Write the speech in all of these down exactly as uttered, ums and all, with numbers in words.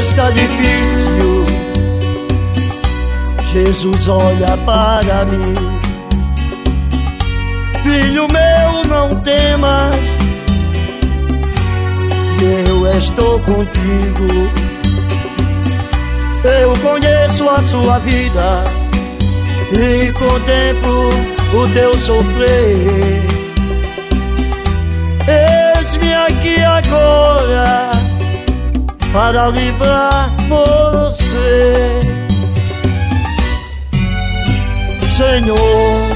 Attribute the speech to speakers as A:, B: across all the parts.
A: está difícil, Jesus olha para mim. Filho meu, não temas, eu estou contigo. Eu conheço a sua vida e contemplo o teu sofrer. Eis-me aqui agora para livrar você. Senhor,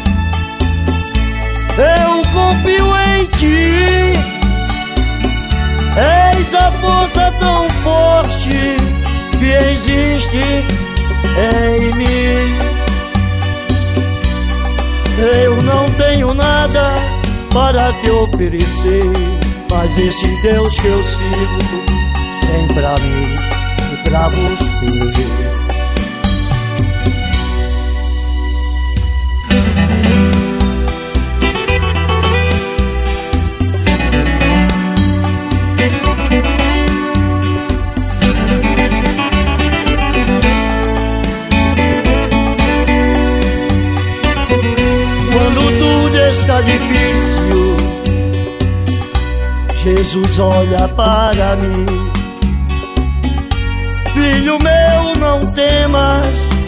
A: eu confio em ti. És a força tão forte que existe em mim. Eu não tenho nada para te oferecer, mas esse Deus que eu sigo tem pra mim e pra você. Está difícil, Jesus olha para mim. Filho meu, não temas,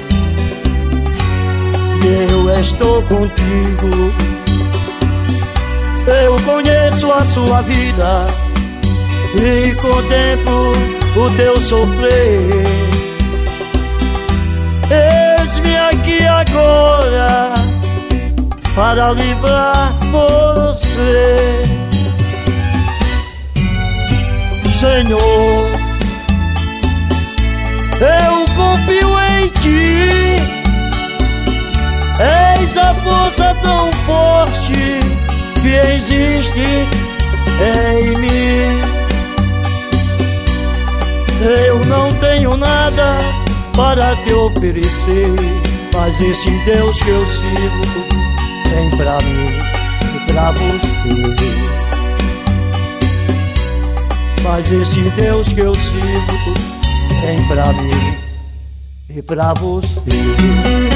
A: eu estou contigo. Eu conheço a sua vida e contemplo o teu sofrer. Eis-me aqui agora para livrar você. Senhor, eu confio em ti. És a força tão forte que existe em mim. Eu não tenho nada para te oferecer, mas esse Deus que eu sigo tem pra mim e pra você. Mas esse Deus que eu sigo tem pra mim e pra você.